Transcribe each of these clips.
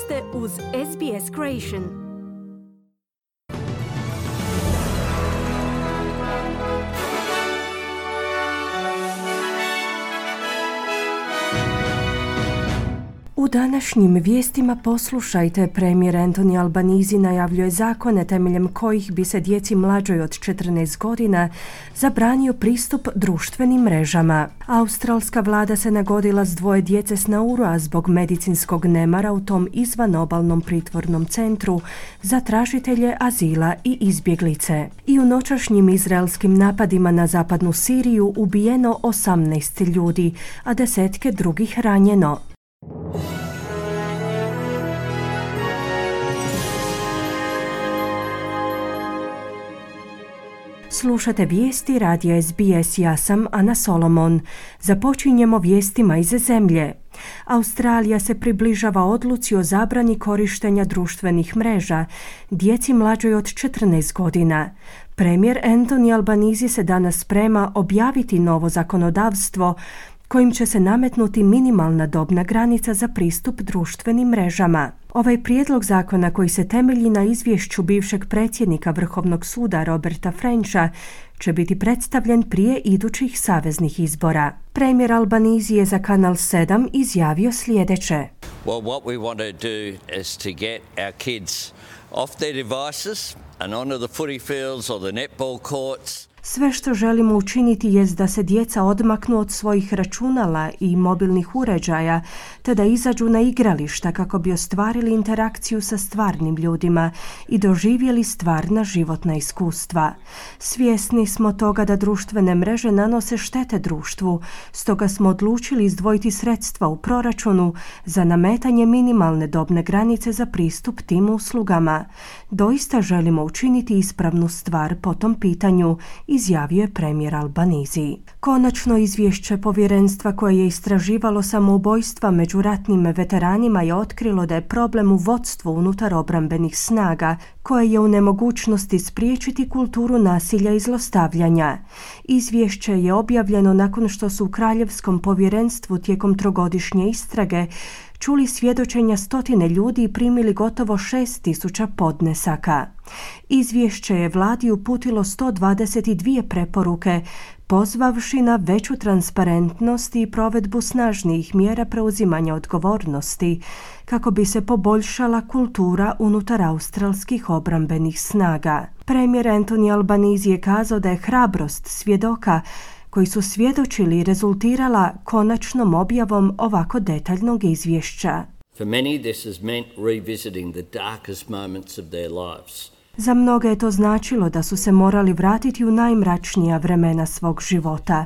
ste uz SBS Creation. U današnjim vijestima poslušajte, premijer Anthony Albanese najavljuje zakone temeljem kojih bi se djeci mlađoj od 14 godina zabranio pristup društvenim mrežama. Australska vlada se nagodila s 2 djece s Naurua zbog medicinskog nemara u tom izvanobalnom pritvornom centru za tražitelje azila i izbjeglice. I u noćašnjim izraelskim napadima na zapadnu Siriju ubijeno 18 ljudi, a desetke drugih ranjeno. Slušate vijesti radija SBS, ja sam Ana Solomon. Započinjemo vijestima iz zemlje. Australija se približava odluci o zabrani korištenja društvenih mreža djeci mlađoj od 14 godina. Premijer Anthony Albanese se danas sprema objaviti novo zakonodavstvo kojim će se nametnuti minimalna dobna granica za pristup društvenim mrežama. Ovaj prijedlog zakona, koji se temelji na izvješću bivšeg predsjednika Vrhovnog suda Roberta Frencha, će biti predstavljen prije idućih saveznih izbora. Premijer Albanese je za Kanal 7 izjavio sljedeće. Well, what we want to do is to get our kids off their devices and onto the footy fields or the netball courts. Sve što želimo učiniti jest da se djeca odmaknu od svojih računala i mobilnih uređaja, te da izađu na igrališta kako bi ostvarili interakciju sa stvarnim ljudima i doživjeli stvarna životna iskustva. Svjesni smo toga da društvene mreže nanose štete društvu, stoga smo odlučili izdvojiti sredstva u proračunu za nametanje minimalne dobne granice za pristup tim uslugama. Doista želimo učiniti ispravnu stvar po tom pitanju, izjavio je premijer Albanese. Konačno izvješće povjerenstva koje je istraživalo samoubojstva među ratnim veteranima je otkrilo da je problem u vodstvu unutar obrambenih snaga, koje je u nemogućnosti spriječiti kulturu nasilja i zlostavljanja. Izvješće je objavljeno nakon što su u Kraljevskom povjerenstvu tijekom 3-godišnje istrage čuli svjedočenja 100 ljudi i primili gotovo 6.000 podnesaka. Izvješće je vladi uputilo 122 preporuke, pozvavši na veću transparentnost i provedbu snažnijih mjera preuzimanja odgovornosti, kako bi se poboljšala kultura unutar australskih obrambenih snaga. Premijer Anthony Albanese je kazao da je hrabrost svjedoka koji su svjedočili rezultirala konačnom objavom ovako detaljnog izvješća. For many, this has meant revisiting the darkest moments of their lives. Za mnoge je to značilo da su se morali vratiti u najmračnija vremena svog života.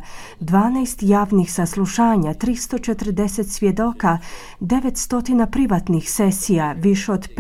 12 javnih saslušanja, 340 svjedoka, 900 privatnih sesija, više od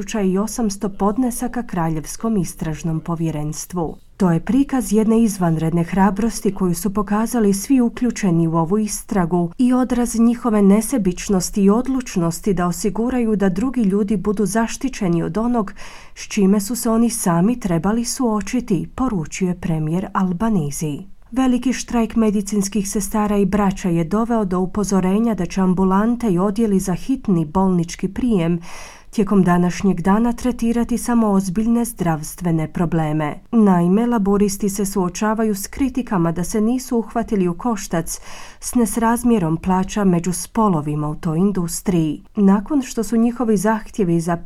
5800 podnesaka Kraljevskom istražnom povjerenstvu. To je prikaz jedne izvanredne hrabrosti koju su pokazali svi uključeni u ovu istragu i odraz njihove nesebičnosti i odlučnosti da osiguraju da drugi ljudi budu zaštićeni od onog s čime su se oni sami trebali suočiti, poručio je premijer Albanese. Veliki štrajk medicinskih sestara i braća je doveo do upozorenja da će ambulante i odjeli za hitni bolnički prijem tijekom današnjeg dana tretirati samo ozbiljne zdravstvene probleme. Naime, laboristi se suočavaju s kritikama da se nisu uhvatili u koštac s nesrazmjerom plaća među spolovima u toj industriji. Nakon što su njihovi zahtjevi za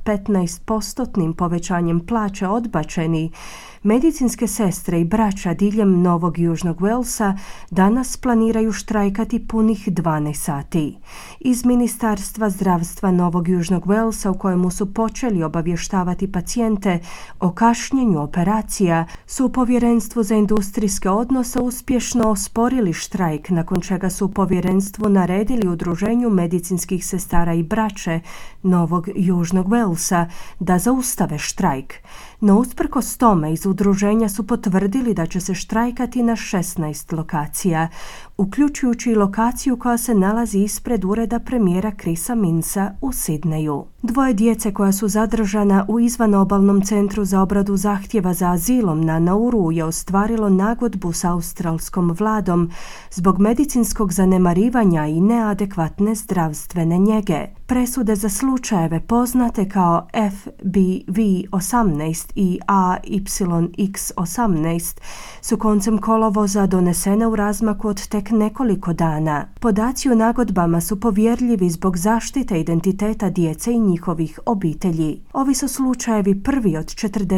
15% povećanjem plaće odbačeni, medicinske sestre i braća diljem Novog Južnog Walesa danas planiraju štrajkati punih 12 sati. Iz Ministarstva zdravstva Novog Južnog Walesa, u kojemu su počeli obavještavati pacijente o kašnjenju operacija, su u Povjerenstvu za industrijske odnose uspješno osporili štrajk, nakon čega su u povjerenstvu naredili Udruženju medicinskih sestara i braće Novog Južnog Walesa da zaustave štrajk. No usprkos tome iz udruženja su potvrdili da će se štrajkati na 16 lokacija. uključujući i lokaciju koja se nalazi ispred ureda premijera Chrisa Minsa u Sidneju. 2 djece koja su zadržana u izvanobalnom centru za obradu zahtjeva za azilom na Nauru je ostvarilo nagodbu s australskom vladom zbog medicinskog zanemarivanja i neadekvatne zdravstvene njege. Presude za slučajeve poznate kao FBV-18 i AYX-18 su koncem kolovoza donesene u razmaku od tek nekoliko dana. Podaci u nagodbama su povjerljivi zbog zaštite identiteta djece i njihovih obitelji. Ovi su slučajevi prvi od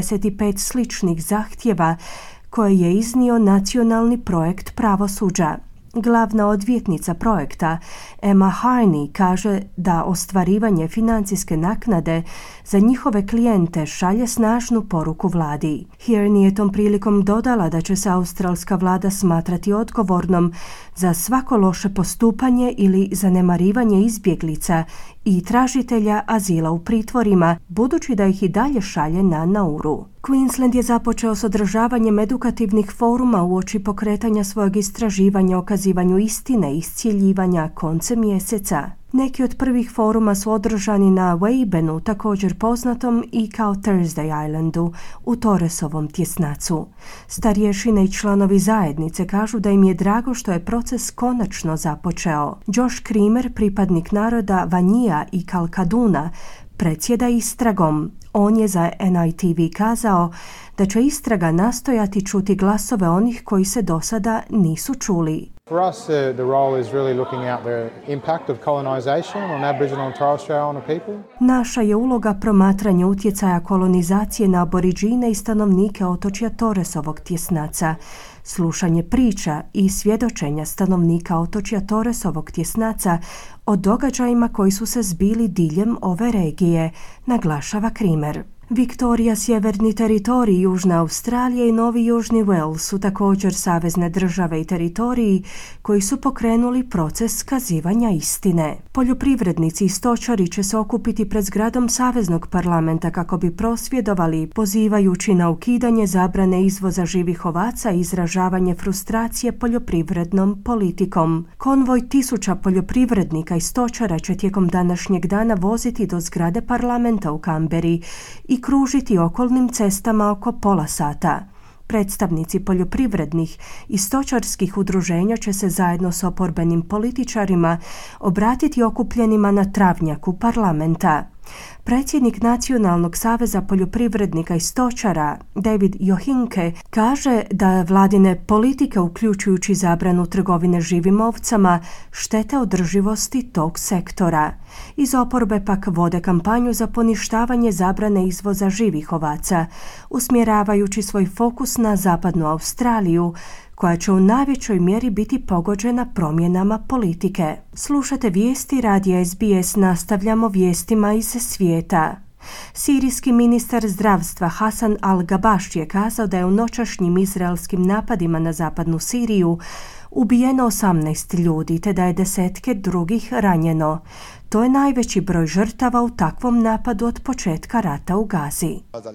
45 sličnih zahtjeva koje je iznio nacionalni projekt pravosuđa. Glavna odvjetnica projekta, Emma Harney, kaže da ostvarivanje financijske naknade za njihove klijente šalje snažnu poruku vladi. Harney je tom prilikom dodala da će se australska vlada smatrati odgovornom za svako loše postupanje ili zanemarivanje izbjeglica i tražitelja azila u pritvorima, budući da ih i dalje šalje na Nauru. Queensland je započeo s održavanjem edukativnih foruma uoči pokretanja svojeg istraživanja o kazivanju istine i iscijeljivanja koncem mjeseca. Neki od prvih foruma su održani na Weibenu, također poznatom i kao Thursday Islandu, u Torresovom tjesnacu. Starješine i članovi zajednice kažu da im je drago što je proces konačno započeo. Josh Creamer, pripadnik naroda Vanija i Kalkaduna, predsjeda istragom. On je za NITV kazao da će istraga nastojati čuti glasove onih koji se do sada nisu čuli. For us, the role is really looking at the impact of colonisation on Aboriginal and Torres Strait Islander people. Naša je uloga promatranje utjecaja kolonizacije na aboriđine i stanovnike otočja Torresovog tjesnaca, slušanje priča i svjedočenja stanovnika otočja Torresovog tjesnaca o događajima koji su se zbili diljem ove regije, naglašava Creamer. Viktorija, Sjeverni teritorij, Južna Australija i Novi Južni Wales su također savezne države i teritoriji koji su pokrenuli proces kazivanja istine. Poljoprivrednici i stočari će se okupiti pred zgradom Saveznog parlamenta kako bi prosvjedovali, pozivajući na ukidanje zabrane izvoza živih ovaca i izražavanje frustracije poljoprivrednom politikom. Konvoj tisuća poljoprivrednika i stočara će tijekom današnjeg dana voziti do zgrade parlamenta u Kamberi i kružiti okolnim cestama oko pola sata. Predstavnici poljoprivrednih i stočarskih udruženja će se zajedno s oporbenim političarima obratiti okupljenima na travnjaku parlamenta. Predsjednik Nacionalnog saveza poljoprivrednika i stočara, David Johinke, kaže da vladine politike, uključujući zabranu trgovine živim ovcama, štete održivosti tog sektora. Iz oporbe pak vode kampanju za poništavanje zabrane izvoza živih ovaca, usmjeravajući svoj fokus na zapadnu Australiju, koja će u najvećoj mjeri biti pogođena promjenama politike. Slušate vijesti radija SBS, nastavljamo vijestima iz svijeta. Sirijski ministar zdravstva Hasan al-Gabaš je kazao da je u noćašnjim izraelskim napadima na zapadnu Siriju ubijeno 18 ljudi, te da je desetke drugih ranjeno. To je najveći broj žrtava u takvom napadu od početka rata u Gazi.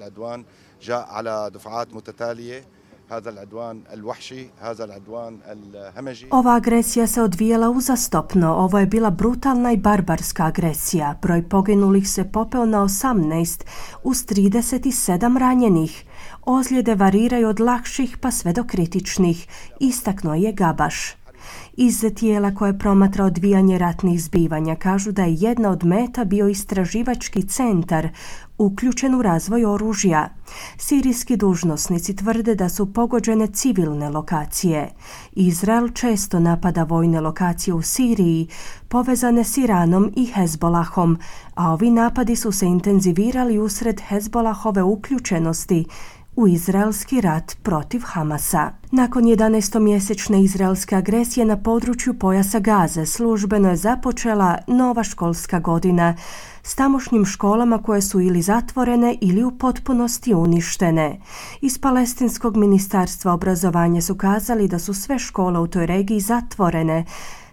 Ova agresija se odvijala uzastopno. Ovo je bila brutalna i barbarska agresija. Broj poginulih se popeo na 18 uz 37 ranjenih. Ozljede variraju od lakših pa sve do kritičnih, istaknuo je Gabaš. Iz tijela koje promatra odvijanje ratnih zbivanja kažu da je jedna od meta bio istraživački centar uključen u razvoj oružja. Sirijski dužnosnici tvrde da su pogođene civilne lokacije. Izrael često napada vojne lokacije u Siriji povezane s Iranom i Hezbolahom, a ovi napadi su se intenzivirali usred Hezbolahove uključenosti u izraelski rat protiv Hamasa. Nakon 11-mjesečne izraelske agresije na području pojasa Gaze službeno je započela nova školska godina s tamošnjim školama koje su ili zatvorene ili u potpunosti uništene. Iz Palestinskog ministarstva obrazovanja su kazali da su sve škole u toj regiji zatvorene,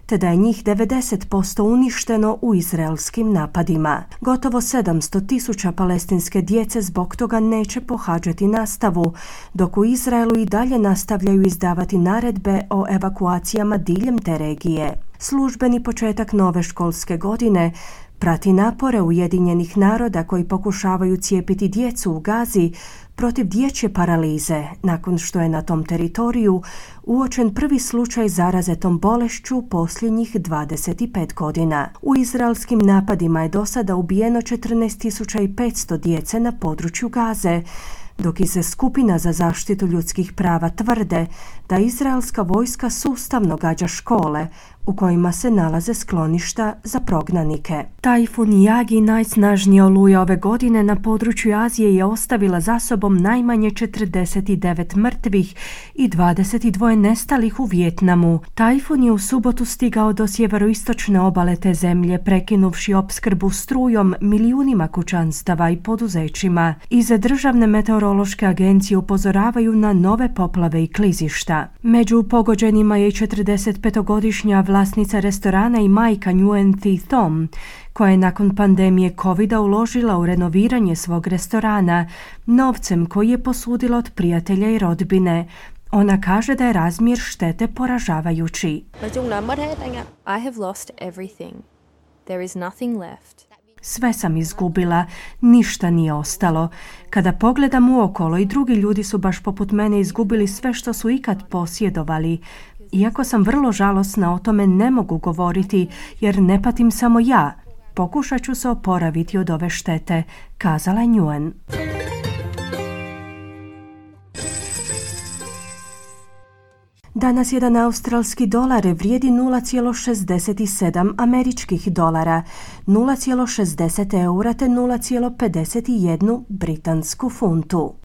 te da je njih 90% uništeno u izraelskim napadima. Gotovo 700.000 palestinske djece zbog toga neće pohađati nastavu, dok u Izraelu i dalje nastavljaju izdavati naredbe o evakuacijama diljem te regije. Službeni početak nove školske godine prati napore Ujedinjenih naroda koji pokušavaju cijepiti djecu u Gazi protiv dječje paralize, nakon što je na tom teritoriju uočen prvi slučaj zaraze tom bolešću posljednjih 25 godina. U izraelskim napadima je do sada ubijeno 14.500 djece na području Gaze, dok iz skupina za zaštitu ljudskih prava tvrde da izraelska vojska sustavno gađa škole u kojima se nalaze skloništa za prognanike. Tajfun Yagi, najsnažnija oluja ove godine na području Azije, je ostavila za sobom najmanje 49 mrtvih i 22 nestalih u Vijetnamu. Tajfun je u subotu stigao do sjeveroistočne obale te zemlje, prekinuvši opskrbu strujom milijunima kućanstava i poduzećima. Iz državne meteorološke agencije upozoravaju na nove poplave i klizišta. Među pogođenima je 45-godišnja vlasnica restorana i majka Nguyen Thi Thom, koja je nakon pandemije covida uložila u renoviranje svog restorana novcem koji je posudila od prijatelja i rodbine. Ona kaže da je razmjer štete poražavajući. I have lost everything. There is nothing left. Sve sam izgubila, ništa nije ostalo. Kada pogledam uokolo, i drugi ljudi su baš poput mene izgubili sve što su ikad posjedovali. Iako sam vrlo žalosna, o tome ne mogu govoriti jer ne patim samo ja. Pokušat ću se oporaviti od ove štete, kazala je Nguyen. Danas jedan australski dolar vrijedi 0,67 američkih dolara, 0,60 eura te 0,51 britansku funtu.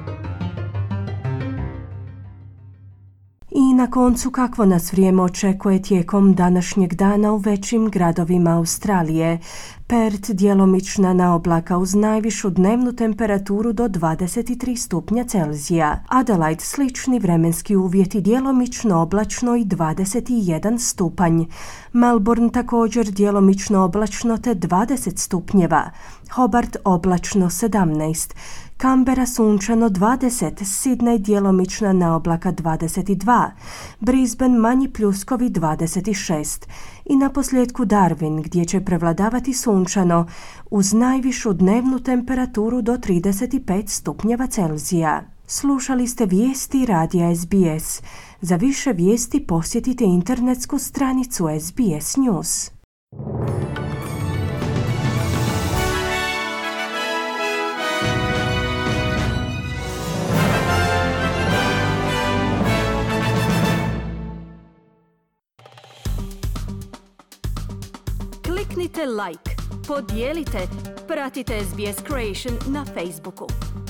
I na koncu, kakvo nas vrijeme očekuje tijekom današnjeg dana u većim gradovima Australije. Perth djelomična na oblaka uz najvišu dnevnu temperaturu do 23 stupnja Celzija. Adelaide slični vremenski uvjeti, djelomično oblačno i 21 stupanj. Melbourne također djelomično oblačno te 20 stupnjeva. Hobart oblačno 17. Canberra sunčano 20, Sydney djelomična na oblaka 22, Brisbane manji pljuskovi 26 i na posljedku Darwin gdje će prevladavati sunčano uz najvišu dnevnu temperaturu do 35 stupnjeva Celzija. Slušali ste vijesti radija SBS. Za više vijesti posjetite internetsku stranicu SBS News. Kliknite like, podijelite, pratite SBS Creation na Facebooku.